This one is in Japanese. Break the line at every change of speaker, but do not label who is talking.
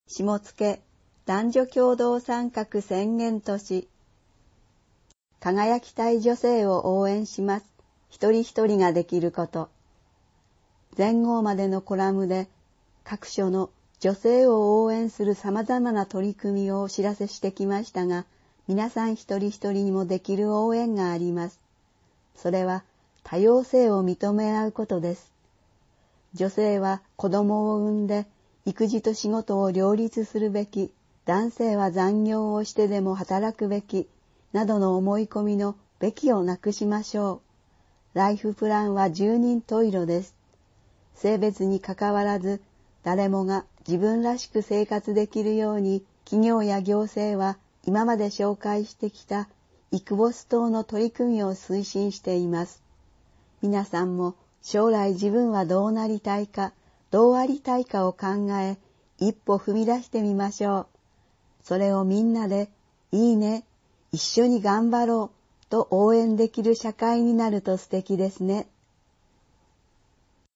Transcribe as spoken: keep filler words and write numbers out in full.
下野男女共同参画宣言都市。輝きたい女性を応援します。一人一人ができること。前後までのコラムで各所の女性を応援する様々な取り組みをお知らせしてきましたが、皆さん一人一人にもできる応援があります。それは多様性を認め合うことです。女性は子供を産んで育児と仕事を両立するべき、男性は残業をしてでも働くべき、などの思い込みのべきをなくしましょう。ライフプランは十人十色です。性別にかかわらず、誰もが自分らしく生活できるように、企業や行政は今まで紹介してきたイクボス等の取り組みを推進しています。皆さんも将来自分はどうなりたいか、どうありたいかを考え、一歩踏み出してみましょう。それをみんなで、いいね、一緒に頑張ろうと応援できる社会になると素敵ですね。